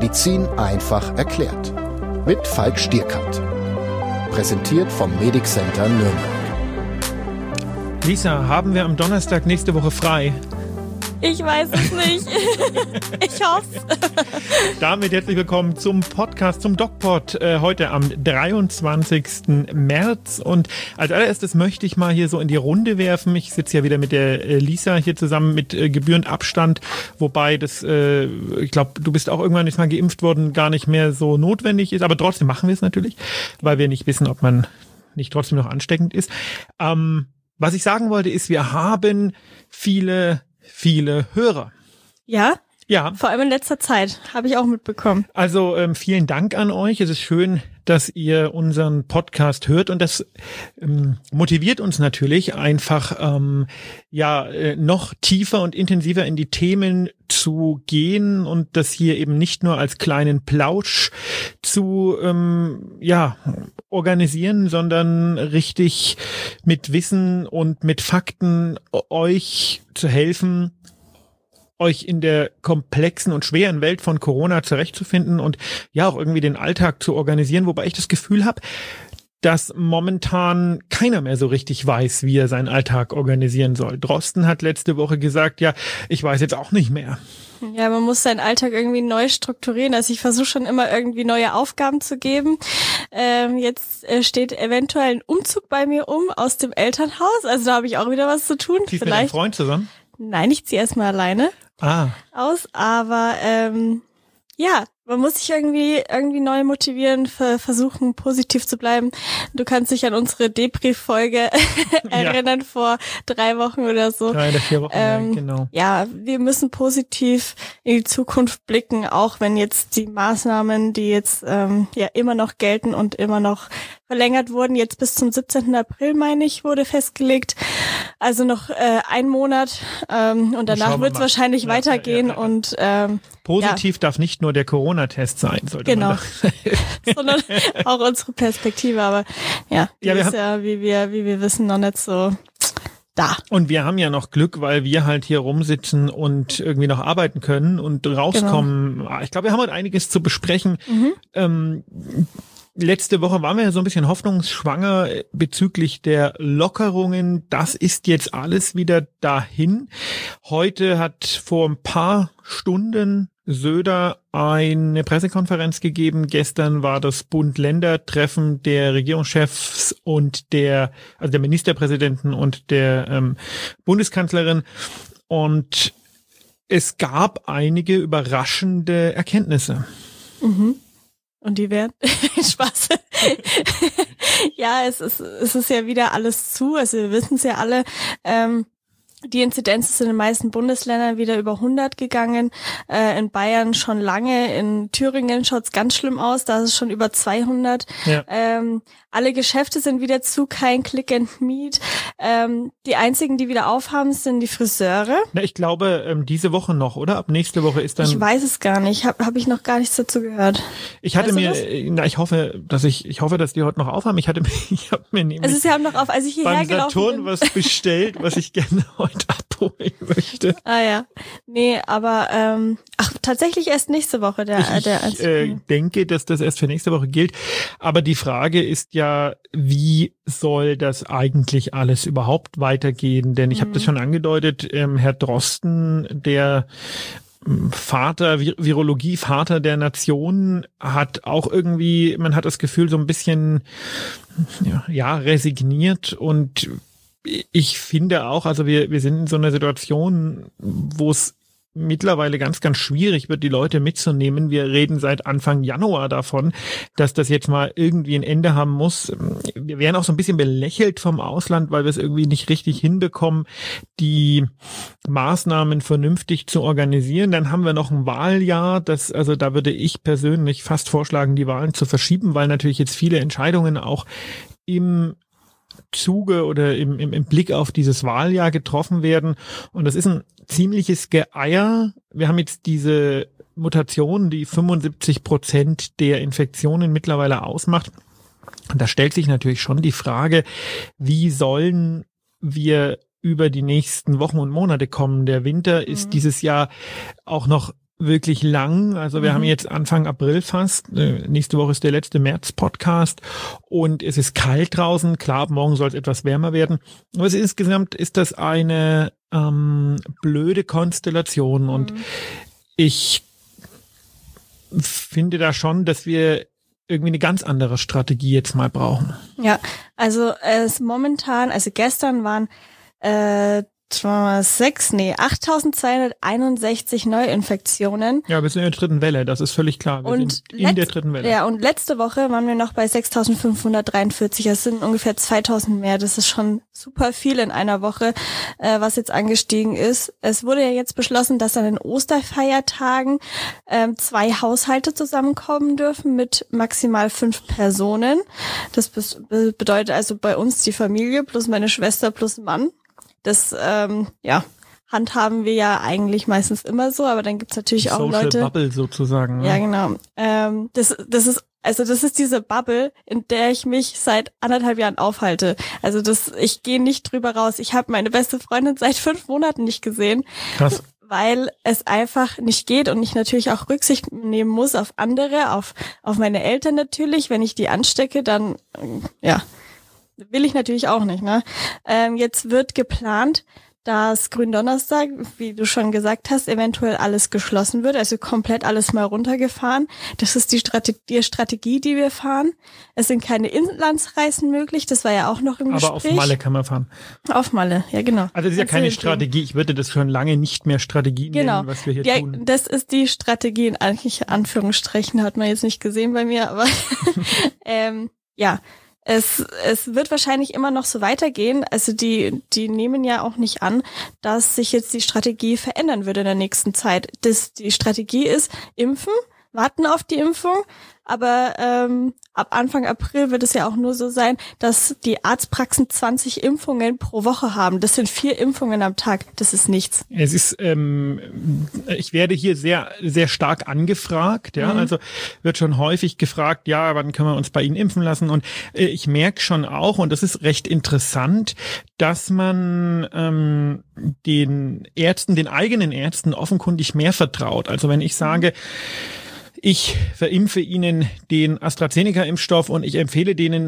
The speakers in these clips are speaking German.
Medizin einfach erklärt. Mit Falk Stierkant. Präsentiert vom Medic Center Nürnberg. Lisa, haben wir am Donnerstag nächste Woche frei? Ich weiß es nicht. Ich hoffe es. Damit herzlich willkommen zum Podcast, zum DocPod, heute am 23. März. Und als allererstes möchte ich mal hier so in die Runde werfen. Ich sitze ja wieder mit der Lisa hier zusammen mit gebührend Abstand, wobei das, ich glaube, du bist auch irgendwann nicht mal geimpft worden, gar nicht mehr so notwendig ist. Aber trotzdem machen wir es natürlich, weil wir nicht wissen, ob man nicht trotzdem noch ansteckend ist. Was ich sagen wollte ist, wir haben viele Hörer. Ja? Ja. Vor allem in letzter Zeit, habe ich auch mitbekommen. Also vielen Dank an euch. Es ist schön, dass ihr unseren Podcast hört und das motiviert uns natürlich einfach noch tiefer und intensiver in die Themen zu gehen und das hier eben nicht nur als kleinen Plausch zu organisieren, sondern richtig mit Wissen und mit Fakten euch zu helfen, euch in der komplexen und schweren Welt von Corona zurechtzufinden und ja auch irgendwie den Alltag zu organisieren, wobei ich das Gefühl habe, dass momentan keiner mehr so richtig weiß, wie er seinen Alltag organisieren soll. Drosten hat letzte Woche gesagt, ja, ich weiß jetzt auch nicht mehr. Ja, man muss seinen Alltag irgendwie neu strukturieren. Also ich versuche schon immer irgendwie neue Aufgaben zu geben. Jetzt steht eventuell ein Umzug bei mir aus dem Elternhaus. Also da habe ich auch wieder was zu tun. Ziehst du mit deinem Freund zusammen? Nein, ich ziehe erstmal alleine aus. Aber man muss sich irgendwie neu motivieren, versuchen positiv zu bleiben. Du kannst dich an unsere Depri-Folge erinnern vor 3 Wochen oder so. 3 oder 4 Wochen, genau. Ja, wir müssen positiv in die Zukunft blicken, auch wenn jetzt die Maßnahmen, die jetzt immer noch gelten und immer noch verlängert wurden, jetzt bis zum 17. April, meine ich, wurde festgelegt. Also noch 1 Monat und danach wird es wahrscheinlich weitergehen. Ja. Und positiv darf nicht nur der Corona-Test sein, sollte man sondern auch unsere Perspektive. Aber die ist wie wir wissen, noch nicht so da. Und wir haben ja noch Glück, weil wir halt hier rumsitzen und irgendwie noch arbeiten können und rauskommen. Genau. Ich glaube, wir haben heute einiges zu besprechen. Letzte Woche waren wir ja so ein bisschen hoffnungsschwanger bezüglich der Lockerungen. Das ist jetzt alles wieder dahin. Heute hat vor ein paar Stunden Söder eine Pressekonferenz gegeben. Gestern war das Bund-Länder-Treffen der Regierungschefs und der Ministerpräsidenten und der Bundeskanzlerin. Und es gab einige überraschende Erkenntnisse. Und die wären Spaß. Ja, es ist ja wieder alles zu. Also wir wissen es ja alle. Die Inzidenz ist in den meisten Bundesländern wieder über 100 gegangen. In Bayern schon lange. In Thüringen schaut's ganz schlimm aus. Da ist es schon über 200. Ja. Alle Geschäfte sind wieder zu, kein Click and Meet. Die einzigen, die wieder aufhaben, sind die Friseure. Na, ich glaube, diese Woche noch, oder? Ab nächste Woche ist dann... Ich weiß es gar nicht. Hab ich noch gar nichts dazu gehört. Ich hoffe, dass die heute noch aufhaben. Ich habe mir nämlich also sie haben noch auf, als ich hierher gelaufen bin, Saturn was bestellt, was ich gerne heute abholen möchte. Ja. Nee, aber tatsächlich erst nächste Woche Ich denke, dass das erst für nächste Woche gilt. Aber die Frage ist ja, wie soll das eigentlich alles überhaupt weitergehen? Denn ich habe das schon angedeutet, Herr Drosten, der Virologie-Vater der Nation, hat auch irgendwie, man hat das Gefühl, so ein bisschen resigniert. Und ich finde auch, also wir sind in so einer Situation, wo es mittlerweile ganz, ganz schwierig wird, die Leute mitzunehmen. Wir reden seit Anfang Januar davon, dass das jetzt mal irgendwie ein Ende haben muss. Wir werden auch so ein bisschen belächelt vom Ausland, weil wir es irgendwie nicht richtig hinbekommen, die Maßnahmen vernünftig zu organisieren. Dann haben wir noch ein Wahljahr. Da würde ich persönlich fast vorschlagen, die Wahlen zu verschieben, weil natürlich jetzt viele Entscheidungen auch im Zuge oder im Blick auf dieses Wahljahr getroffen werden. Und das ist ein ziemliches Geeier. Wir haben jetzt diese Mutation, die 75% der Infektionen mittlerweile ausmacht. Und da stellt sich natürlich schon die Frage, wie sollen wir über die nächsten Wochen und Monate kommen? Der Winter ist dieses Jahr auch noch wirklich lang. Also wir haben jetzt Anfang April fast. Nächste Woche ist der letzte März-Podcast und es ist kalt draußen. Klar, morgen soll es etwas wärmer werden. Aber insgesamt ist das eine blöde Konstellation und ich finde da schon, dass wir irgendwie eine ganz andere Strategie jetzt mal brauchen. Ja, also gestern waren 8.261 Neuinfektionen. Ja, wir sind in der dritten Welle, das ist völlig klar. Wir sind in der dritten Welle. Ja, und letzte Woche waren wir noch bei 6.543. Das sind ungefähr 2.000 mehr. Das ist schon super viel in einer Woche, was jetzt angestiegen ist. Es wurde ja jetzt beschlossen, dass an den Osterfeiertagen 2 Haushalte zusammenkommen dürfen mit maximal 5 Personen. Das bedeutet also bei uns die Familie plus meine Schwester plus Mann. Das, handhaben wir ja eigentlich meistens immer so, aber dann gibt's natürlich auch Social Leute. Bubble sozusagen. Ne? Ja, genau. Das ist diese Bubble, in der ich mich seit 1,5 Jahren aufhalte. Also ich gehe nicht drüber raus. Ich habe meine beste Freundin seit 5 Monaten nicht gesehen. Krass. Weil es einfach nicht geht und ich natürlich auch Rücksicht nehmen muss auf andere, auf meine Eltern natürlich. Wenn ich die anstecke, dann, will ich natürlich auch nicht, ne? Jetzt wird geplant, dass Gründonnerstag, wie du schon gesagt hast, eventuell alles geschlossen wird, also komplett alles mal runtergefahren. Das ist die Strategie, die wir fahren. Es sind keine Inlandsreisen möglich, das war ja auch noch im Gespräch. Aber auf Malle kann man fahren. Auf Malle, ja genau. Also das ist ja keine Strategie, ich würde das schon lange nicht mehr Strategie nennen, was wir hier tun. Das ist die Strategie, in Anführungsstrichen, hat man jetzt nicht gesehen bei mir, aber Es wird wahrscheinlich immer noch so weitergehen. Also die nehmen ja auch nicht an, dass sich jetzt die Strategie verändern würde in der nächsten Zeit. Die Strategie ist impfen, warten auf die Impfung, aber ab Anfang April wird es ja auch nur so sein, dass die Arztpraxen 20 Impfungen pro Woche haben. Das sind 4 Impfungen am Tag. Das ist nichts. Es ist, ich werde hier sehr, sehr stark angefragt. Ja, also wird schon häufig gefragt, ja, wann können wir uns bei Ihnen impfen lassen? Und ich merke schon auch, und das ist recht interessant, dass man den eigenen Ärzten offenkundig mehr vertraut. Also wenn ich sage, ich verimpfe Ihnen den AstraZeneca-Impfstoff und ich empfehle denen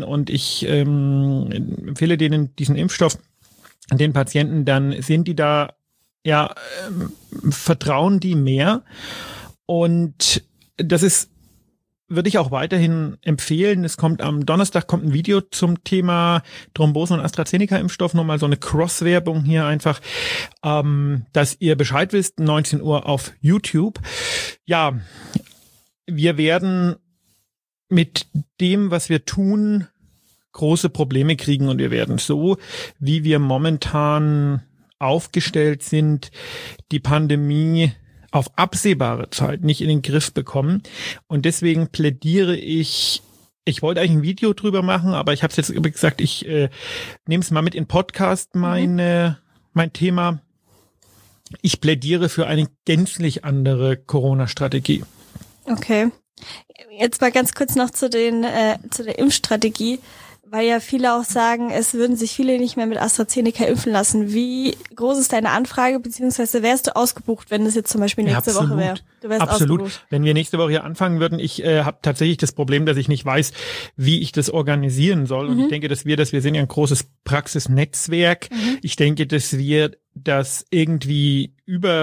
diesen Impfstoff den Patienten, dann sind die da, vertrauen die mehr. Und das würde ich auch weiterhin empfehlen. Es kommt am Donnerstag ein Video zum Thema Thrombosen- und AstraZeneca-Impfstoff. Nochmal so eine Cross-Werbung hier einfach, dass ihr Bescheid wisst, 19 Uhr auf YouTube. Ja, wir werden mit dem, was wir tun, große Probleme kriegen und wir werden so, wie wir momentan aufgestellt sind, die Pandemie auf absehbare Zeit nicht in den Griff bekommen. Und deswegen plädiere ich wollte eigentlich ein Video drüber machen, aber ich habe es jetzt gesagt, ich nehme es mal mit in Podcast, mein Thema. Ich plädiere für eine gänzlich andere Corona-Strategie. Okay. Jetzt mal ganz kurz noch zu der Impfstrategie, weil ja viele auch sagen, es würden sich viele nicht mehr mit AstraZeneca impfen lassen. Wie groß ist deine Anfrage, beziehungsweise wärst du ausgebucht, wenn das jetzt zum Beispiel nächste Woche wäre? Du wärst ausgebucht. Wenn wir nächste Woche hier anfangen würden, ich habe tatsächlich das Problem, dass ich nicht weiß, wie ich das organisieren soll. Und ich denke, wir sind ja ein großes Praxisnetzwerk. Ich denke, dass wir das irgendwie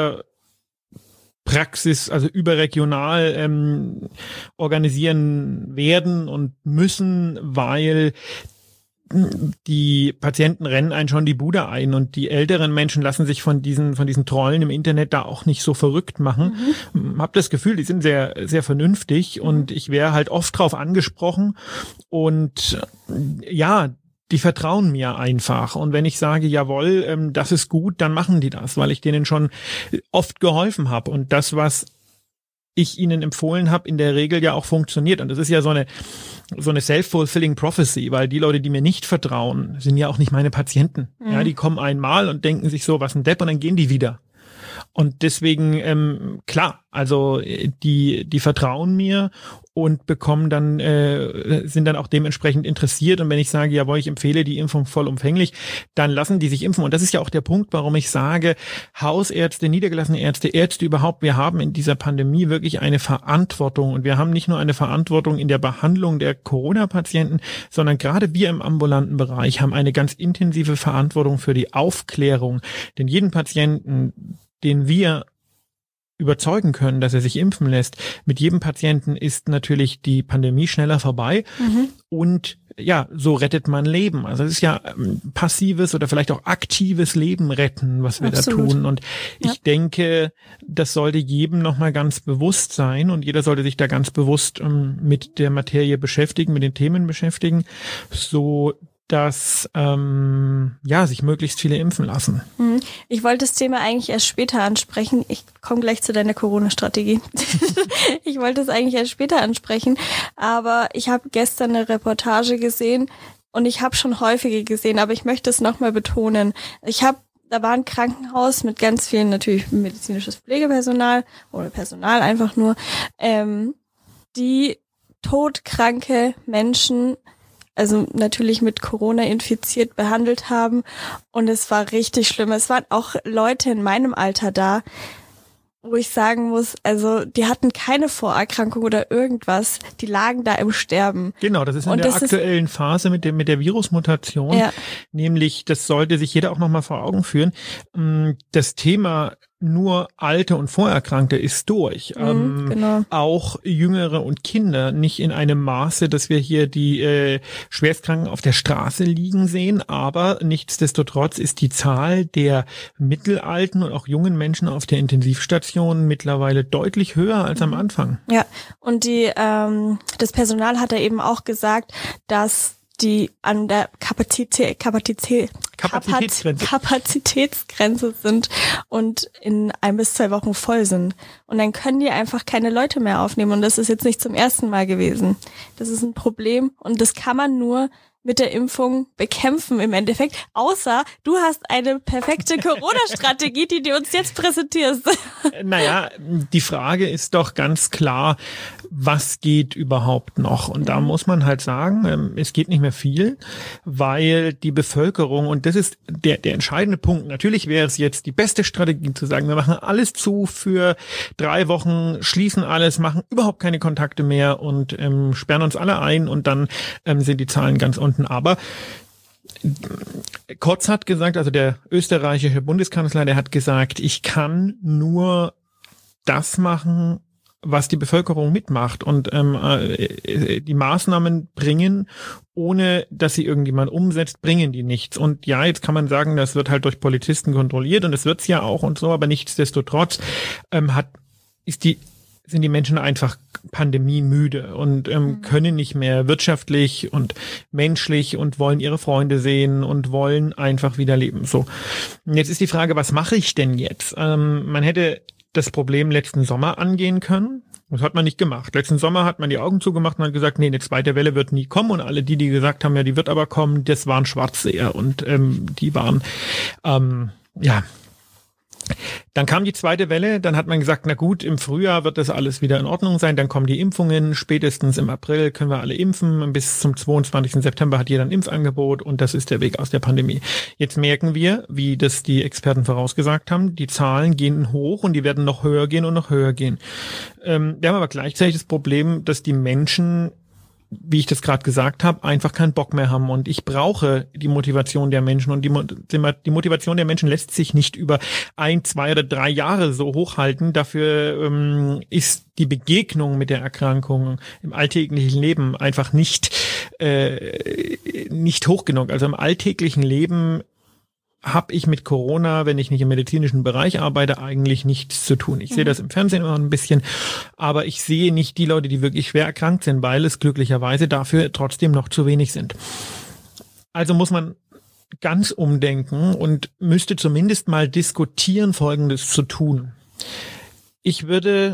überregional organisieren werden und müssen, weil die Patienten rennen einen schon die Bude ein und die älteren Menschen lassen sich von diesen Trollen im Internet da auch nicht so verrückt machen. Hab das Gefühl, die sind sehr, sehr vernünftig und ich wäre halt oft drauf angesprochen und die vertrauen mir einfach. Und wenn ich sage, jawohl, das ist gut, dann machen die das, weil ich denen schon oft geholfen habe. Und das, was ich ihnen empfohlen habe, in der Regel ja auch funktioniert. Und das ist ja so eine self-fulfilling prophecy, weil die Leute, die mir nicht vertrauen, sind ja auch nicht meine Patienten. Ja, die kommen einmal und denken sich so, was ein Depp, und dann gehen die wieder. Und deswegen, klar, also die vertrauen mir und bekommen dann, sind dann auch dementsprechend interessiert. Und wenn ich sage, jawohl, ich empfehle die Impfung vollumfänglich, dann lassen die sich impfen. Und das ist ja auch der Punkt, warum ich sage, Hausärzte, niedergelassene Ärzte, Ärzte überhaupt, wir haben in dieser Pandemie wirklich eine Verantwortung. Und wir haben nicht nur eine Verantwortung in der Behandlung der Corona-Patienten, sondern gerade wir im ambulanten Bereich haben eine ganz intensive Verantwortung für die Aufklärung. Denn jeden Patienten, den wir überzeugen können, dass er sich impfen lässt, mit jedem Patienten ist natürlich die Pandemie schneller vorbei. Und ja, so rettet man Leben. Also es ist ja passives oder vielleicht auch aktives Leben retten, was wir Absolut. da tun. Und ich denke, das sollte jedem nochmal ganz bewusst sein und jeder sollte sich da ganz bewusst mit der Materie beschäftigen, mit den Themen beschäftigen, so dass sich möglichst viele impfen lassen. Ich wollte das Thema eigentlich erst später ansprechen. Ich komme gleich zu deiner Corona-Strategie. Ich wollte es eigentlich erst später ansprechen, aber ich habe gestern eine Reportage gesehen und ich habe schon häufige gesehen, aber ich möchte es nochmal betonen. Da war ein Krankenhaus mit ganz vielen natürlich medizinisches Pflegepersonal oder Personal einfach nur, die todkranke Menschen, also natürlich mit Corona infiziert, behandelt haben. Und es war richtig schlimm. Es waren auch Leute in meinem Alter da, wo ich sagen muss, also die hatten keine Vorerkrankung oder irgendwas. Die lagen da im Sterben. Genau, das ist in der aktuellen Phase mit der Virusmutation. Ja. Nämlich, das sollte sich jeder auch nochmal vor Augen führen, das Thema nur Alte und Vorerkrankte ist durch. Genau. Auch Jüngere und Kinder nicht in einem Maße, dass wir hier die Schwerstkranken auf der Straße liegen sehen, aber nichtsdestotrotz ist die Zahl der mittelalten und auch jungen Menschen auf der Intensivstation mittlerweile deutlich höher als am Anfang. Ja, und das Personal hat da eben auch gesagt, dass die an der Kapazitätsgrenze sind und in 1 bis 2 Wochen voll sind. Und dann können die einfach keine Leute mehr aufnehmen. Und das ist jetzt nicht zum ersten Mal gewesen. Das ist ein Problem und das kann man nur mit der Impfung bekämpfen im Endeffekt. Außer du hast eine perfekte Corona-Strategie, die du uns jetzt präsentierst. Naja, die Frage ist doch ganz klar, was geht überhaupt noch? Und da muss man halt sagen, es geht nicht mehr viel, weil die Bevölkerung, und das ist der entscheidende Punkt, natürlich wäre es jetzt die beste Strategie zu sagen, wir machen alles zu für 3 Wochen, schließen alles, machen überhaupt keine Kontakte mehr und sperren uns alle ein und dann sind die Zahlen ganz unten. Aber Kotz hat gesagt, also der österreichische Bundeskanzler, der hat gesagt, ich kann nur das machen, was die Bevölkerung mitmacht und die Maßnahmen bringen, ohne dass sie irgendjemand umsetzt, bringen die nichts. Und ja, jetzt kann man sagen, das wird halt durch Polizisten kontrolliert und es wird's ja auch und so, aber nichtsdestotrotz sind die Menschen einfach pandemiemüde und können nicht mehr wirtschaftlich und menschlich und wollen ihre Freunde sehen und wollen einfach wieder leben. So. Und jetzt ist die Frage, was mache ich denn jetzt? Man hätte das Problem letzten Sommer angehen können. Das hat man nicht gemacht. Letzten Sommer hat man die Augen zugemacht und hat gesagt, nee, eine zweite Welle wird nie kommen. Und alle die gesagt haben, ja, die wird aber kommen, das waren Schwarzseher und die waren, Dann kam die zweite Welle, dann hat man gesagt, na gut, im Frühjahr wird das alles wieder in Ordnung sein, dann kommen die Impfungen, spätestens im April können wir alle impfen, bis zum 22. September hat jeder ein Impfangebot und das ist der Weg aus der Pandemie. Jetzt merken wir, wie das die Experten vorausgesagt haben, die Zahlen gehen hoch und die werden noch höher gehen und noch höher gehen. Wir haben aber gleichzeitig das Problem, dass die Menschen, wie ich das gerade gesagt habe, einfach keinen Bock mehr haben. Und ich brauche die Motivation der Menschen. Und die Motivation der Menschen lässt sich nicht über 1, 2 oder 3 Jahre so hochhalten. Dafür ist die Begegnung mit der Erkrankung im alltäglichen Leben einfach nicht hoch genug. Also im alltäglichen Leben habe ich mit Corona, wenn ich nicht im medizinischen Bereich arbeite, eigentlich nichts zu tun. Ich sehe das im Fernsehen immer ein bisschen, aber ich sehe nicht die Leute, die wirklich schwer erkrankt sind, weil es glücklicherweise dafür trotzdem noch zu wenig sind. Also muss man ganz umdenken und müsste zumindest mal diskutieren, Folgendes zu tun. Ich würde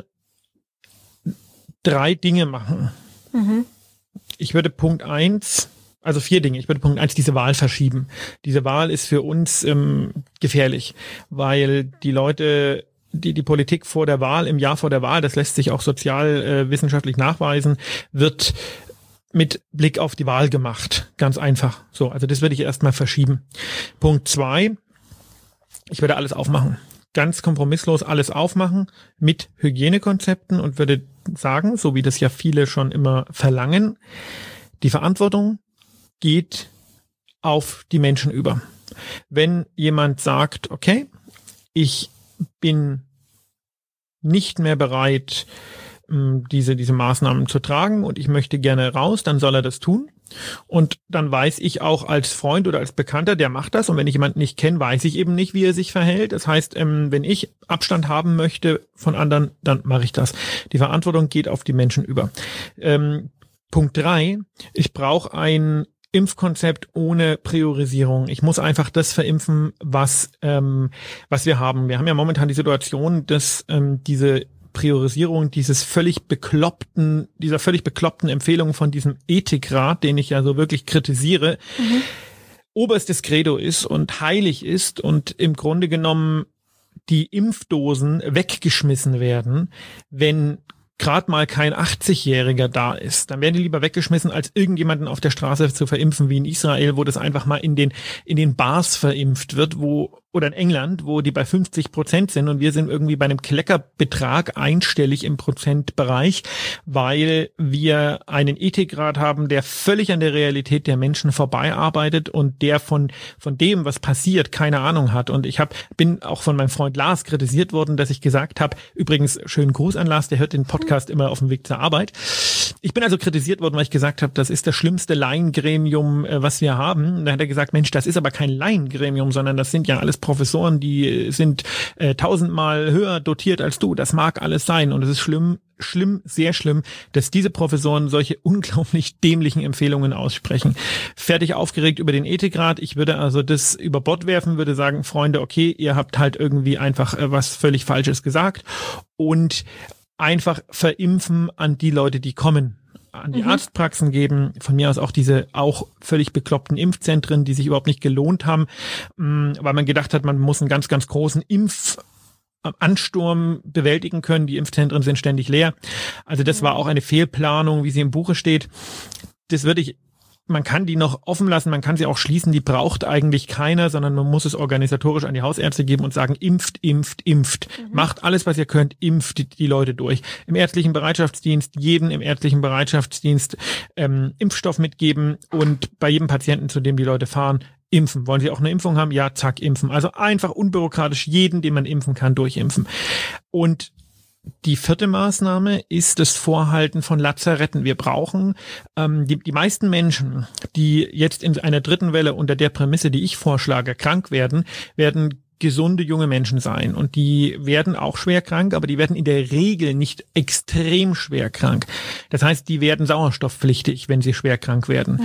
3 Dinge machen. Ich würde Punkt 1, also 4 Dinge. Ich würde Punkt 1 diese Wahl verschieben. Diese Wahl ist für uns gefährlich, weil die Leute die Politik vor der Wahl, im Jahr vor der Wahl, das lässt sich auch sozialwissenschaftlich nachweisen, wird mit Blick auf die Wahl gemacht. Ganz einfach. So, also das würde ich erstmal verschieben. Punkt 2, ich würde alles aufmachen. Ganz kompromisslos alles aufmachen mit Hygienekonzepten und würde sagen, so wie das ja viele schon immer verlangen, die Verantwortung geht auf die Menschen über. Wenn jemand sagt, okay, ich bin nicht mehr bereit, diese Maßnahmen zu tragen und ich möchte gerne raus, dann soll er das tun. Und dann weiß ich auch als Freund oder als Bekannter, der macht das. Und wenn ich jemanden nicht kenne, weiß ich eben nicht, wie er sich verhält. Das heißt, wenn ich Abstand haben möchte von anderen, dann mache ich das. Die Verantwortung geht auf die Menschen über. Punkt 3, ich brauche ein Impfkonzept ohne Priorisierung. Ich muss einfach das verimpfen, was wir haben. Wir haben ja momentan die Situation, dass diese Priorisierung dieser völlig bekloppten Empfehlung von diesem Ethikrat, den ich ja so wirklich kritisiere, oberstes Credo ist und heilig ist und im Grunde genommen die Impfdosen weggeschmissen werden, wenn gerade mal kein 80-Jähriger da ist, dann werden die lieber weggeschmissen, als irgendjemanden auf der Straße zu verimpfen, wie in Israel, wo das einfach mal in den Bars verimpft wird, oder in England, wo die bei 50% sind und wir sind irgendwie bei einem Kleckerbetrag einstellig im Prozentbereich, weil wir einen Ethikrat haben, der völlig an der Realität der Menschen vorbei arbeitet und der von dem, was passiert, keine Ahnung hat. Und ich bin auch von meinem Freund Lars kritisiert worden, dass ich gesagt habe, übrigens schönen Gruß an Lars, der hört den Podcast immer auf dem Weg zur Arbeit. Ich bin also kritisiert worden, weil ich gesagt habe, das ist das schlimmste Laiengremium, was wir haben. Da hat er gesagt, Mensch, das ist aber kein Laiengremium, sondern das sind ja alles Professoren, die sind 1000-mal höher dotiert als du. Das mag alles sein und es ist schlimm, sehr schlimm, dass diese Professoren solche unglaublich dämlichen Empfehlungen aussprechen. Fertig aufgeregt über den Ethikrat. Ich würde also das über Bord werfen, würde sagen, Freunde, okay, ihr habt halt irgendwie einfach was völlig Falsches gesagt und einfach verimpfen an die Leute, die kommen. An die Arztpraxen geben, von mir aus auch diese auch völlig bekloppten Impfzentren, die sich überhaupt nicht gelohnt haben, weil man gedacht hat, man muss einen ganz, ganz großen Impfansturm bewältigen können. Die Impfzentren sind ständig leer. Also das war auch eine Fehlplanung, wie sie im Buche steht. Man kann die noch offen lassen, man kann sie auch schließen, die braucht eigentlich keiner, sondern man muss es organisatorisch an die Hausärzte geben und sagen, impft. Macht alles, was ihr könnt, impft die Leute durch. Im ärztlichen Bereitschaftsdienst, jeden im ärztlichen Bereitschaftsdienst Impfstoff mitgeben und bei jedem Patienten, zu dem die Leute fahren, impfen. Wollen sie auch eine Impfung haben? Ja, zack, impfen. Also einfach unbürokratisch jeden, den man impfen kann, durchimpfen. Und die 4. Maßnahme ist das Vorhalten von Lazaretten. Wir brauchen die meisten Menschen, die jetzt in einer 3. Welle unter der Prämisse, die ich vorschlage, krank werden gesunde junge Menschen sein. Und die werden auch schwer krank, aber die werden in der Regel nicht extrem schwer krank. Das heißt, die werden sauerstoffpflichtig, wenn sie schwer krank werden.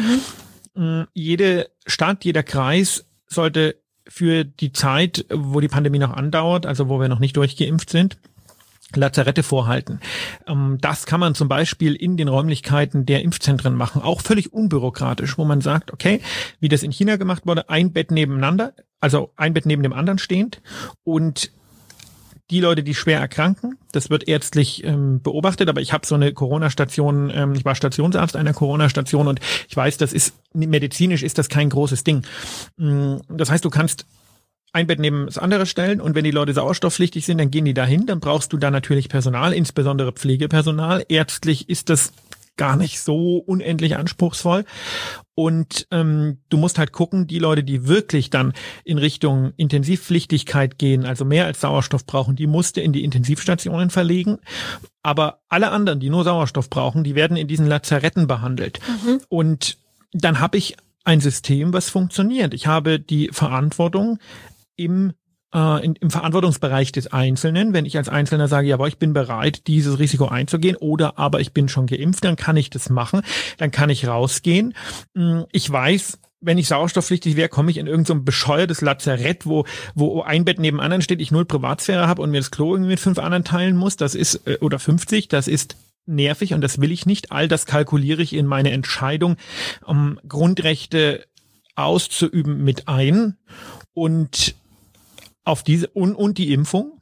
Jede Stadt, jeder Kreis sollte für die Zeit, wo die Pandemie noch andauert, also wo wir noch nicht durchgeimpft sind, Lazarette vorhalten. Das kann man zum Beispiel in den Räumlichkeiten der Impfzentren machen, auch völlig unbürokratisch, wo man sagt, okay, wie das in China gemacht wurde, ein Bett nebeneinander, also ein Bett neben dem anderen stehend und die Leute, die schwer erkranken, das wird ärztlich beobachtet, aber ich habe so eine Corona-Station, ich war Stationsarzt einer Corona-Station und ich weiß, medizinisch ist das kein großes Ding. Das heißt, du kannst ein Bett neben das andere stellen und wenn die Leute sauerstoffpflichtig sind, dann gehen die dahin, dann brauchst du da natürlich Personal, insbesondere Pflegepersonal. Ärztlich ist das gar nicht so unendlich anspruchsvoll und du musst halt gucken, die Leute, die wirklich dann in Richtung Intensivpflichtigkeit gehen, also mehr als Sauerstoff brauchen, die musst du in die Intensivstationen verlegen, aber alle anderen, die nur Sauerstoff brauchen, die werden in diesen Lazaretten behandelt und dann habe ich ein System, was funktioniert. Ich habe die Verantwortung im Verantwortungsbereich des Einzelnen, wenn ich als Einzelner sage, ja, aber ich bin bereit, dieses Risiko einzugehen oder aber ich bin schon geimpft, dann kann ich das machen, dann kann ich rausgehen. Ich weiß, wenn ich sauerstoffpflichtig wäre, komme ich in irgend so ein bescheuertes Lazarett, wo ein Bett neben anderen steht, ich 0 Privatsphäre habe und mir das Klo irgendwie mit 5 anderen teilen muss, das ist, oder 50, das ist nervig und das will ich nicht. All das kalkuliere ich in meine Entscheidung, Grundrechte auszuüben mit ein und auf diese und die Impfung.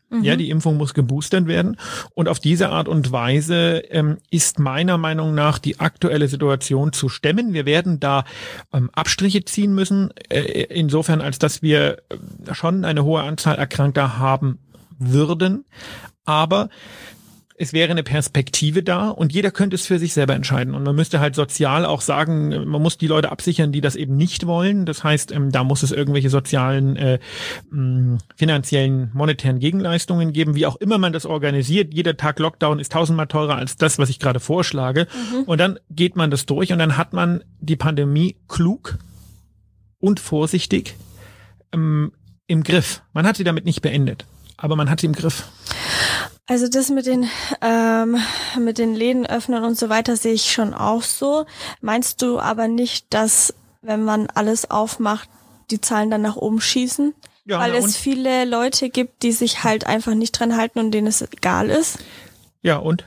Ja, die Impfung muss geboostert werden. Und auf diese Art und Weise ist meiner Meinung nach die aktuelle Situation zu stemmen. Wir werden da Abstriche ziehen müssen, insofern als dass wir schon eine hohe Anzahl Erkrankter haben würden. Aber es wäre eine Perspektive da und jeder könnte es für sich selber entscheiden. Und man müsste halt sozial auch sagen, man muss die Leute absichern, die das eben nicht wollen. Das heißt, da muss es irgendwelche sozialen, finanziellen, monetären Gegenleistungen geben, wie auch immer man das organisiert. Jeder Tag Lockdown ist 1000-mal teurer als das, was ich gerade vorschlage. Und dann geht man das durch und dann hat man die Pandemie klug und vorsichtig im Griff. Man hat sie damit nicht beendet, aber man hat sie im Griff. Also das mit den Läden öffnen und so weiter sehe ich schon auch so. Meinst du aber nicht, dass, wenn man alles aufmacht, die Zahlen dann nach oben schießen? Ja, weil es viele Leute gibt, die sich halt einfach nicht dran halten und denen es egal ist? Ja, und?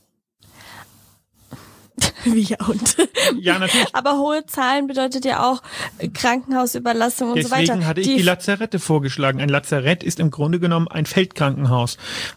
Wie ja und? Ja, natürlich. Aber hohe Zahlen bedeutet ja auch Krankenhausüberlastung und so weiter. Deswegen hatte ich die Lazarette vorgeschlagen. Ein Lazarett ist im Grunde genommen ein Feldkrankenhaus.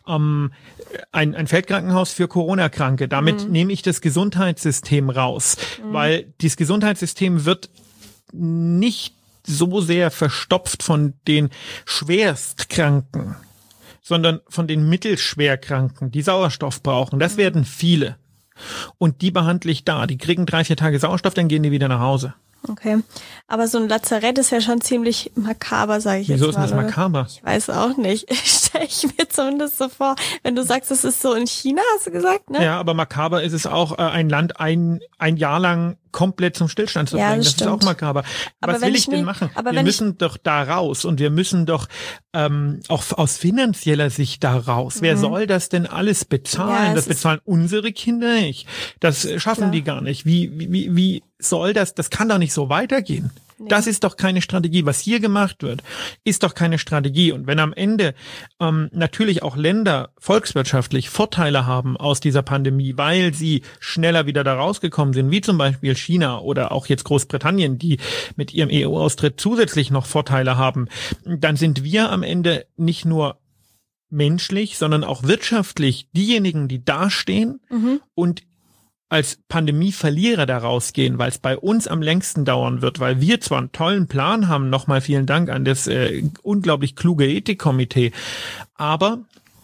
Ein Feldkrankenhaus für Corona-Kranke. Damit nehme ich das Gesundheitssystem raus, weil das Gesundheitssystem wird nicht so sehr verstopft von den Schwerstkranken, sondern von den Mittelschwerkranken, die Sauerstoff brauchen. Das werden viele. Und die behandle ich da. Die kriegen 3-4 Tage Sauerstoff, dann gehen die wieder nach Hause. Okay. Aber so ein Lazarett ist ja schon ziemlich makaber, sage ich jetzt mal. Wieso ist das makaber? Ich weiß auch nicht. Stelle ich mir zumindest so vor. Wenn du sagst, es ist so in China, hast du gesagt, ne? Ja, aber makaber ist es auch, ein Land ein Jahr lang komplett zum Stillstand zu bringen. Ja, das ist auch makaber. Aber was will ich denn machen? Wir müssen doch da raus und wir müssen doch auch aus finanzieller Sicht da raus. Wer soll das denn alles bezahlen? Ja, das bezahlen unsere Kinder nicht. Das schaffen die gar nicht. Wie soll das? Das kann doch nicht so weitergehen. Nee. Das ist doch keine Strategie. Was hier gemacht wird, ist doch keine Strategie. Und wenn am Ende natürlich auch Länder volkswirtschaftlich Vorteile haben aus dieser Pandemie, weil sie schneller wieder da rausgekommen sind, wie zum Beispiel China oder auch jetzt Großbritannien, die mit ihrem EU-Austritt zusätzlich noch Vorteile haben, dann sind wir am Ende nicht nur menschlich, sondern auch wirtschaftlich diejenigen, die dastehen und als Pandemieverlierer da rausgehen, weil es bei uns am längsten dauern wird, weil wir zwar einen tollen Plan haben, nochmal vielen Dank an das unglaublich kluge Ethikkomitee, aber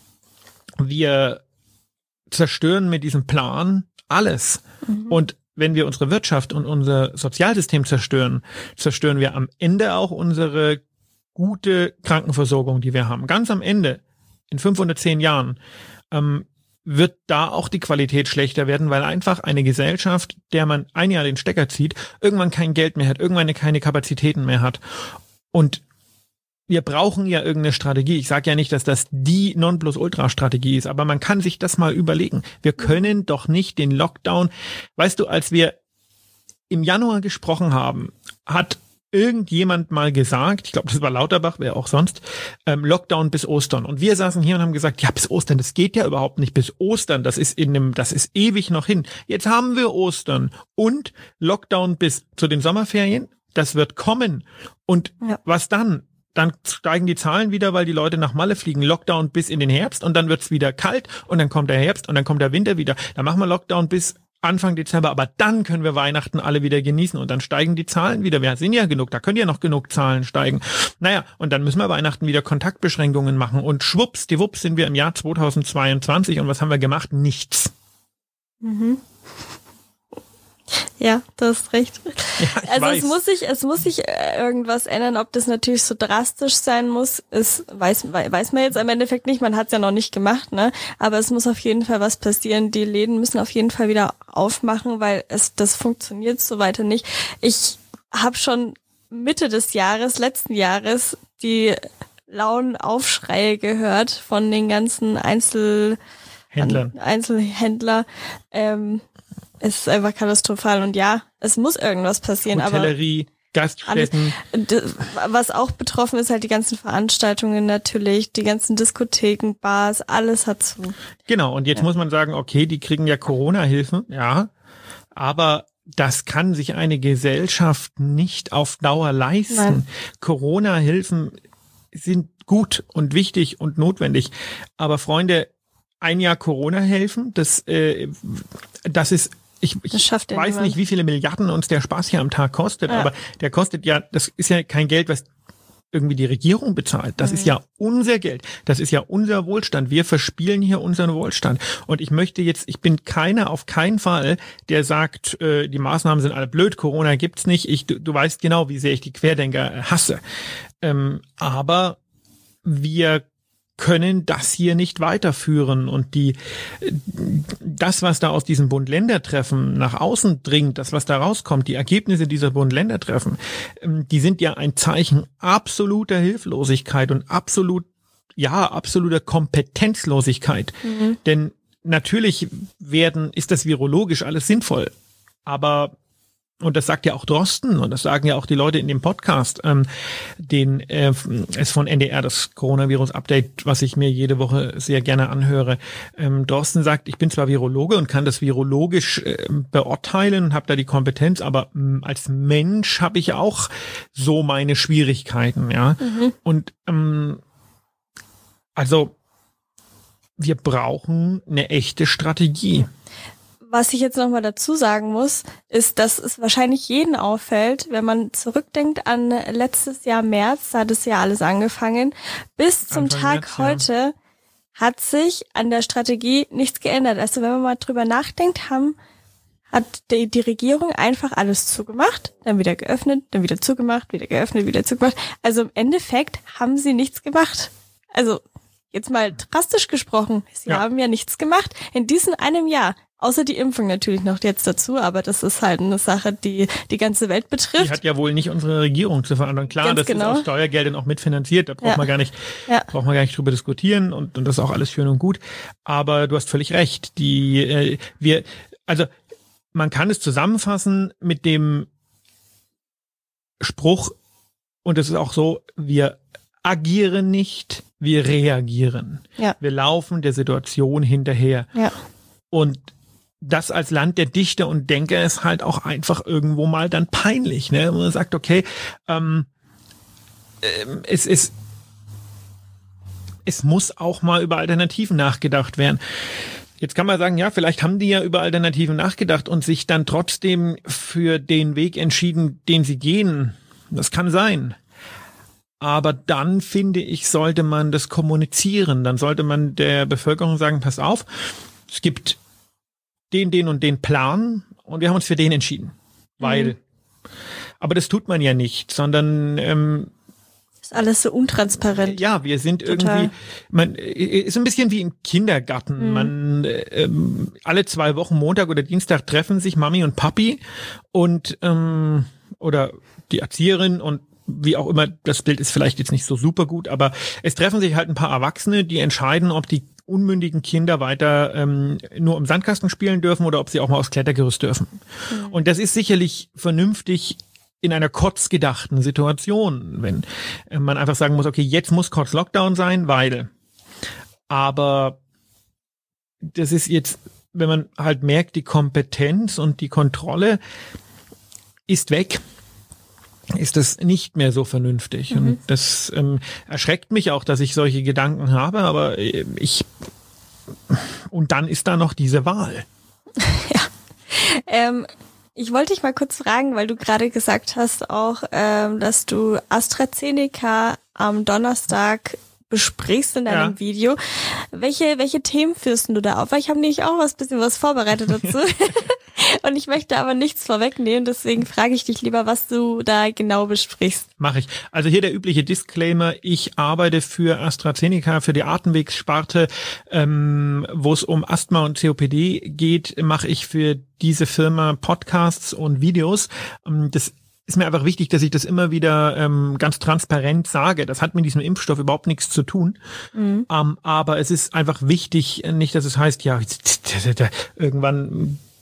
wir zerstören mit diesem Plan alles. Und wenn wir unsere Wirtschaft und unser Sozialsystem zerstören, zerstören wir am Ende auch unsere gute Krankenversorgung, die wir haben. Ganz am Ende, in 510 Jahren, wird da auch die Qualität schlechter werden, weil einfach eine Gesellschaft, der man ein Jahr den Stecker zieht, irgendwann kein Geld mehr hat, irgendwann keine Kapazitäten mehr hat. Und wir brauchen ja irgendeine Strategie. Ich sage ja nicht, dass das die Nonplusultra-Strategie ist, aber man kann sich das mal überlegen. Wir können doch nicht den Lockdown, weißt du, als wir im Januar gesprochen haben, hat irgendjemand mal gesagt, ich glaube, das war Lauterbach, wer auch sonst, Lockdown bis Ostern. Und wir saßen hier und haben gesagt, ja, bis Ostern, das geht ja überhaupt nicht bis Ostern, das ist ewig noch hin. Jetzt haben wir Ostern und Lockdown bis zu den Sommerferien, das wird kommen. Und was dann? Dann steigen die Zahlen wieder, weil die Leute nach Malle fliegen. Lockdown bis in den Herbst und dann wird's wieder kalt und dann kommt der Herbst und dann kommt der Winter wieder. Dann machen wir Lockdown bis Anfang Dezember, aber dann können wir Weihnachten alle wieder genießen und dann steigen die Zahlen wieder. Wir sind ja genug, da können ja noch genug Zahlen steigen. Naja, und dann müssen wir Weihnachten wieder Kontaktbeschränkungen machen und schwuppsdiwupps sind wir im Jahr 2022 und was haben wir gemacht? Nichts. Ja, du hast recht. Ja, also weiß. es muss sich irgendwas ändern. Ob das natürlich so drastisch sein muss, weiß man jetzt im Endeffekt nicht. Man hat es ja noch nicht gemacht, ne? Aber es muss auf jeden Fall was passieren. Die Läden müssen auf jeden Fall wieder aufmachen, weil das funktioniert so weiter nicht. Ich habe schon Mitte des letzten Jahres, die lauen Aufschreie gehört von den ganzen Einzelhändler. Es ist einfach katastrophal und ja, es muss irgendwas passieren. Hotellerie, Gaststätten. Was auch betroffen ist, halt die ganzen Veranstaltungen natürlich, die ganzen Diskotheken, Bars, alles hat zu. Genau, und jetzt muss man sagen, okay, die kriegen ja Corona-Hilfen, ja, aber das kann sich eine Gesellschaft nicht auf Dauer leisten. Nein. Corona-Hilfen sind gut und wichtig und notwendig. Aber Freunde, ein Jahr Corona helfen, das ist, ich weiß nicht, wie viele Milliarden uns der Spaß hier am Tag kostet, aber der kostet ja, das ist ja kein Geld, was irgendwie die Regierung bezahlt. Das ist ja unser Geld. Das ist ja unser Wohlstand. Wir verspielen hier unseren Wohlstand. Und ich bin auf keinen Fall, der sagt, die Maßnahmen sind alle blöd, Corona gibt's nicht. Du weißt genau, wie sehr ich die Querdenker hasse. Aber wir können das hier nicht weiterführen und das, was da aus diesem Bund-Länder-Treffen nach außen dringt, das, was da rauskommt, die Ergebnisse dieser Bund-Länder-Treffen, die sind ja ein Zeichen absoluter Hilflosigkeit und absoluter Kompetenzlosigkeit. Denn natürlich ist das virologisch alles sinnvoll, aber und das sagt ja auch Drosten und das sagen ja auch die Leute in dem Podcast, es von NDR, das Coronavirus-Update, was ich mir jede Woche sehr gerne anhöre. Drosten sagt, ich bin zwar Virologe und kann das virologisch beurteilen, habe da die Kompetenz, aber als Mensch habe ich auch so meine Schwierigkeiten, ja. Und also wir brauchen eine echte Strategie. Was ich jetzt nochmal dazu sagen muss, ist, dass es wahrscheinlich jeden auffällt, wenn man zurückdenkt an letztes Jahr März, da hat es ja alles angefangen, bis zum Tag heute hat sich an der Strategie nichts geändert. Also wenn man mal drüber nachdenkt, hat die Regierung einfach alles zugemacht, dann wieder geöffnet, dann wieder zugemacht, wieder geöffnet, wieder zugemacht. Also im Endeffekt haben sie nichts gemacht. Also jetzt mal drastisch gesprochen, sie haben ja nichts gemacht in diesem einem Jahr. Außer die Impfung natürlich noch jetzt dazu, aber das ist halt eine Sache, die die ganze Welt betrifft. Die hat ja wohl nicht unsere Regierung zu verantworten. Klar, ganz das ist aus Steuergeldern auch mitfinanziert, da braucht man gar nicht drüber diskutieren und das ist auch alles schön und gut. Aber du hast völlig recht. Man kann es zusammenfassen mit dem Spruch, und es ist auch so, wir agieren nicht, wir reagieren. Ja. Wir laufen der Situation hinterher. Ja. Und das als Land der Dichter und Denker ist halt auch einfach irgendwo mal dann peinlich, ne? Man sagt, okay, es muss auch mal über Alternativen nachgedacht werden. Jetzt kann man sagen, ja, vielleicht haben die ja über Alternativen nachgedacht und sich dann trotzdem für den Weg entschieden, den sie gehen. Das kann sein. Aber dann, finde ich, sollte man das kommunizieren. Dann sollte man der Bevölkerung sagen, pass auf, es gibt den und den Plan und wir haben uns für den entschieden. Weil. Aber das tut man ja nicht, sondern ist alles so untransparent. Ja, wir sind total. Ist ein bisschen wie im Kindergarten. Man alle 2 Wochen, Montag oder Dienstag, treffen sich Mami und Papi und oder die Erzieherin und wie auch immer, das Bild ist vielleicht jetzt nicht so super gut, aber es treffen sich halt ein paar Erwachsene, die entscheiden, ob die unmündigen Kinder weiter nur im Sandkasten spielen dürfen oder ob sie auch mal aufs Klettergerüst dürfen. Und das ist sicherlich vernünftig in einer kurz gedachten Situation, wenn man einfach sagen muss, okay, jetzt muss kurz Lockdown sein, weil. Aber das ist jetzt, wenn man halt merkt, die Kompetenz und die Kontrolle ist weg, ist das nicht mehr so vernünftig. Und das erschreckt mich auch, dass ich solche Gedanken habe, aber und dann ist da noch diese Wahl. Ja. Ich wollte dich mal kurz fragen, weil du gerade gesagt hast auch, dass du AstraZeneca am Donnerstag besprichst in deinem Video. Welche Themen führst du da auf? Weil ich habe nämlich auch bisschen was vorbereitet dazu. Und ich möchte aber nichts vorwegnehmen, deswegen frage ich dich lieber, was du da genau besprichst. Mache ich. Also hier der übliche Disclaimer, ich arbeite für AstraZeneca, für die Atemwegssparte, wo es um Asthma und COPD geht, mache ich für diese Firma Podcasts und Videos. Das ist mir einfach wichtig, dass ich das immer wieder ganz transparent sage. Das hat mit diesem Impfstoff überhaupt nichts zu tun. Aber es ist einfach wichtig, nicht, dass es heißt, ja, irgendwann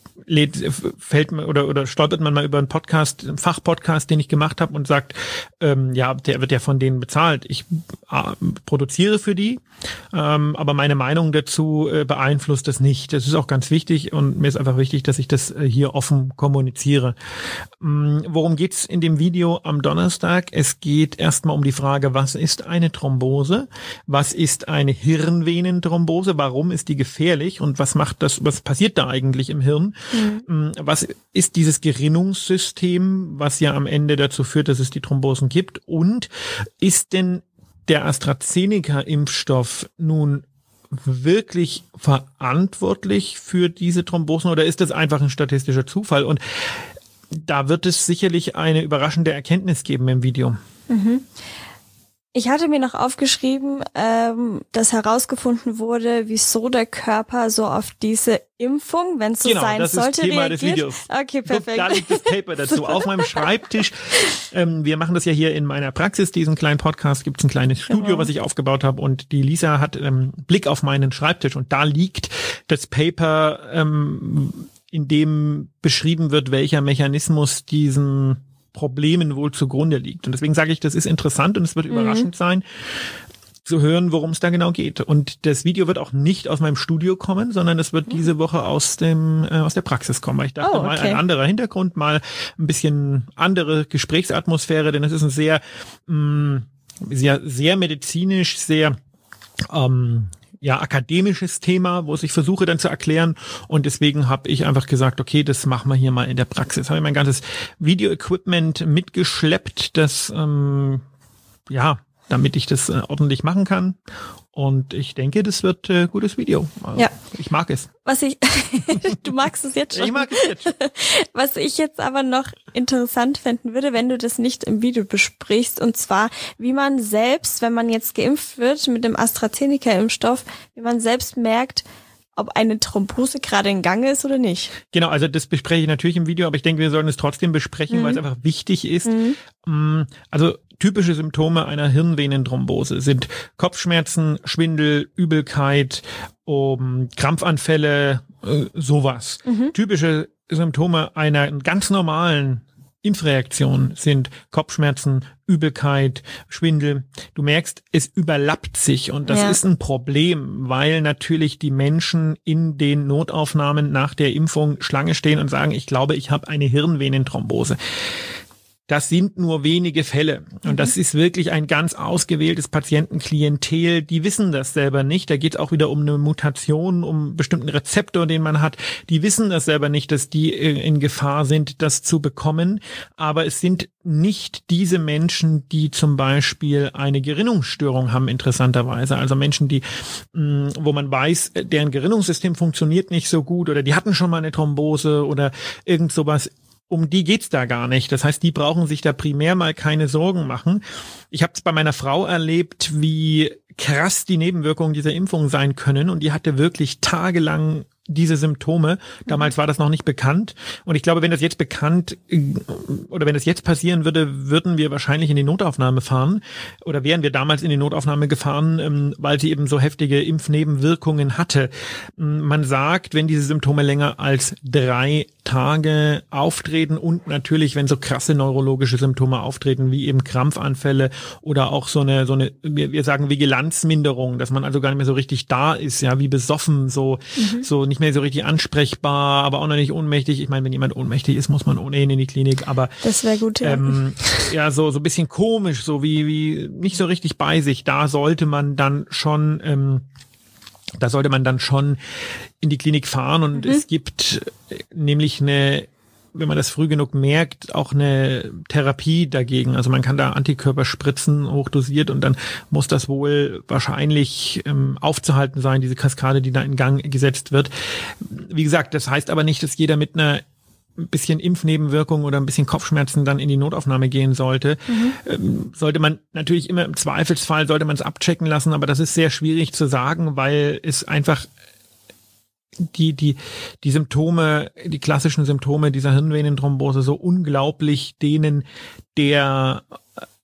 fällt man oder stolpert man mal über einen Podcast, einen Fachpodcast, den ich gemacht habe und sagt, ja, der wird ja von denen bezahlt. Ich produziere für die, aber meine Meinung dazu beeinflusst das nicht. Das ist auch ganz wichtig und mir ist einfach wichtig, dass ich das hier offen kommuniziere. Worum geht's in dem Video am Donnerstag? Es geht erstmal um die Frage, was ist eine Thrombose? Was ist eine Hirnvenenthrombose? Warum ist die gefährlich? Und was passiert da eigentlich im Hirn? Was ist dieses Gerinnungssystem, was ja am Ende dazu führt, dass es die Thrombosen gibt? Und ist denn der AstraZeneca-Impfstoff nun wirklich verantwortlich für diese Thrombosen oder ist das einfach ein statistischer Zufall? Und da wird es sicherlich eine überraschende Erkenntnis geben im Video. Ich hatte mir noch aufgeschrieben, dass herausgefunden wurde, wieso der Körper so auf diese Impfung, wenn es so sein sollte, Thema reagiert. Des Videos. Okay, perfekt. Da liegt das Paper dazu auf meinem Schreibtisch. Wir machen das ja hier in meiner Praxis, diesen kleinen Podcast. Gibt es ein kleines Studio, was ich aufgebaut habe und die Lisa hat Blick auf meinen Schreibtisch und da liegt das Paper, in dem beschrieben wird, welcher Mechanismus diesen Problemen wohl zugrunde liegt. Und deswegen sage ich, das ist interessant und es wird überraschend sein, zu hören, worum es da genau geht. Und das Video wird auch nicht aus meinem Studio kommen, sondern es wird diese Woche aus der Praxis kommen. Weil ich dachte, mal ein anderer Hintergrund, mal ein bisschen andere Gesprächsatmosphäre, denn es ist ein sehr medizinisch, sehr akademisches Thema, wo ich versuche dann zu erklären und deswegen habe ich einfach gesagt, okay, das machen wir hier mal in der Praxis. Habe ich mein ganzes Video-Equipment mitgeschleppt, das damit ich das ordentlich machen kann und ich denke, das wird gutes Video. Also, ich mag es. Du magst es jetzt schon? Ich mag es jetzt schon. Was ich jetzt aber noch interessant finden würde, wenn du das nicht im Video besprichst, und zwar, wie man selbst, wenn man jetzt geimpft wird mit dem AstraZeneca-Impfstoff, wie man selbst merkt, ob eine Thrombose gerade in Gang ist oder nicht. Genau, also das bespreche ich natürlich im Video, aber ich denke, wir sollten es trotzdem besprechen, weil es einfach wichtig ist. Also typische Symptome einer Hirnvenenthrombose sind Kopfschmerzen, Schwindel, Übelkeit, Krampfanfälle, sowas. Typische Symptome einer ganz normalen Impfreaktion sind Kopfschmerzen, Übelkeit, Schwindel. Du merkst, es überlappt sich und das ist ein Problem, weil natürlich die Menschen in den Notaufnahmen nach der Impfung Schlange stehen und sagen, ich glaube, ich habe eine Hirnvenenthrombose. Das sind nur wenige Fälle. Und das ist wirklich ein ganz ausgewähltes Patientenklientel. Die wissen das selber nicht. Da geht es auch wieder um eine Mutation, um einen bestimmten Rezeptor, den man hat. Die wissen das selber nicht, dass die in Gefahr sind, das zu bekommen. Aber es sind nicht diese Menschen, die zum Beispiel eine Gerinnungsstörung haben, interessanterweise. Also Menschen, die, wo man weiß, deren Gerinnungssystem funktioniert nicht so gut oder die hatten schon mal eine Thrombose oder irgend sowas. Um die geht's da gar nicht. Das heißt, die brauchen sich da primär mal keine Sorgen machen. Ich habe es bei meiner Frau erlebt, wie krass die Nebenwirkungen dieser Impfung sein können. Und die hatte wirklich tagelang diese Symptome. Damals war das noch nicht bekannt. Und ich glaube, wenn das jetzt bekannt oder wenn das jetzt passieren würde, würden wir wahrscheinlich in die Notaufnahme fahren oder wären wir damals in die Notaufnahme gefahren, weil sie eben so heftige Impfnebenwirkungen hatte. Man sagt, wenn diese Symptome länger als 3 Tage auftreten und natürlich, wenn so krasse neurologische Symptome auftreten, wie eben Krampfanfälle oder auch so eine, wir sagen Vigilanzminderung, dass man also gar nicht mehr so richtig da ist, ja, wie besoffen, so nicht mehr so richtig ansprechbar, aber auch noch nicht ohnmächtig. Ich meine, wenn jemand ohnmächtig ist, muss man ohnehin in die Klinik, aber das wäre gut, ja. Ja, so ein bisschen komisch, so wie nicht so richtig bei sich. Da sollte man dann schon in die Klinik fahren und es gibt nämlich wenn man das früh genug merkt, auch eine Therapie dagegen. Also man kann da Antikörper spritzen, hochdosiert, und dann muss das wohl wahrscheinlich aufzuhalten sein, diese Kaskade, die da in Gang gesetzt wird. Wie gesagt, das heißt aber nicht, dass jeder mit einer bisschen Impfnebenwirkung oder ein bisschen Kopfschmerzen dann in die Notaufnahme gehen sollte. Sollte man natürlich immer im Zweifelsfall, sollte man es abchecken lassen, aber das ist sehr schwierig zu sagen, weil es einfach die Symptome, die klassischen Symptome dieser Hirnvenenthrombose so unglaublich denen der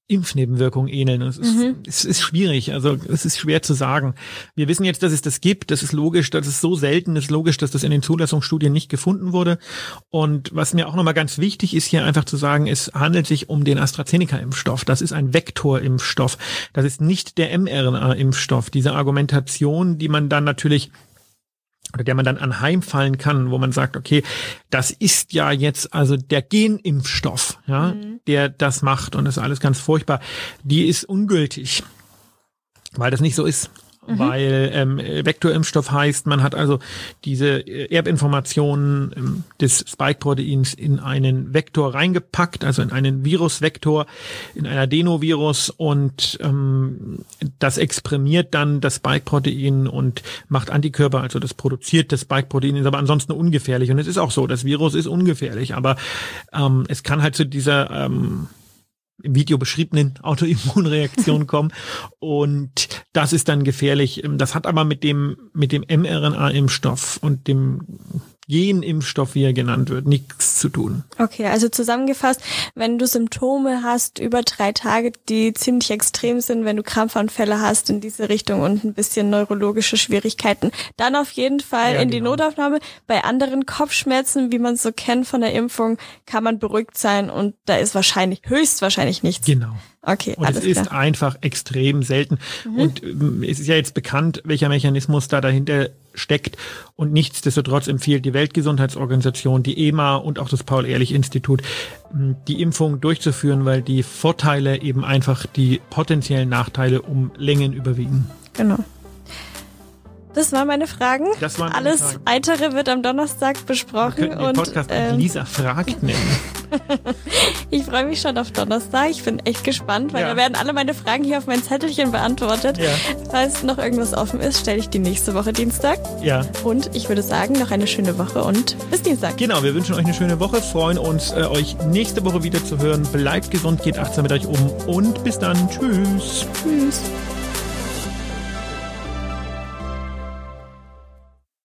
Impfnebenwirkungen ähneln. Es ist schwierig, also es ist schwer zu sagen. Wir wissen jetzt, dass es das gibt, das ist logisch, dass es so selten ist, logisch, dass das in den Zulassungsstudien nicht gefunden wurde. Und was mir auch nochmal ganz wichtig ist, hier einfach zu sagen, es handelt sich um den AstraZeneca-Impfstoff. Das ist ein Vektorimpfstoff. Das ist nicht der mRNA-Impfstoff. Diese Argumentation, die man dann natürlich oder der man dann anheimfallen kann, wo man sagt, okay, das ist ja jetzt also der Genimpfstoff, ja, der das macht und das ist alles ganz furchtbar, die ist ungültig, weil das nicht so ist. Weil Vektorimpfstoff heißt, man hat also diese Erbinformationen des Spike-Proteins in einen Vektor reingepackt, also in einen Virusvektor, in ein Adenovirus und das exprimiert dann das Spike-Protein und macht Antikörper, also das produziert das Spike-Protein, ist aber ansonsten ungefährlich. Und es ist auch so, das Virus ist ungefährlich, aber es kann halt zu dieser im Video beschriebenen Autoimmunreaktion kommen und das ist dann gefährlich. Das hat aber mit dem mRNA-Impfstoff und dem Genimpfstoff, wie er genannt wird, nichts zu tun. Okay, also zusammengefasst, wenn du Symptome hast über 3 Tage, die ziemlich extrem sind, wenn du Krampfanfälle hast in diese Richtung und ein bisschen neurologische Schwierigkeiten, dann auf jeden Fall in die Notaufnahme. Bei anderen Kopfschmerzen, wie man es so kennt von der Impfung, kann man beruhigt sein und da ist höchstwahrscheinlich nichts. Genau. Okay, und alles es ist klar. Einfach extrem selten. Und es ist ja jetzt bekannt, welcher Mechanismus da dahinter steckt. Und nichtsdestotrotz empfiehlt die Weltgesundheitsorganisation, die EMA und auch das Paul-Ehrlich-Institut, die Impfung durchzuführen, weil die Vorteile eben einfach die potenziellen Nachteile um Längen überwiegen. Genau. Das waren meine Fragen. Alles Weitere wird am Donnerstag besprochen. Wir könnten den Podcast Lisa fragt nennen. Ich freue mich schon auf Donnerstag. Ich bin echt gespannt, weil da werden alle meine Fragen hier auf mein Zettelchen beantwortet. Ja. Falls noch irgendwas offen ist, stelle ich die nächste Woche Dienstag. Ja. Und ich würde sagen, noch eine schöne Woche und bis Dienstag. Genau, wir wünschen euch eine schöne Woche, freuen uns, euch nächste Woche wieder zu hören. Bleibt gesund, geht achtsam mit euch um und bis dann. Tschüss. Tschüss.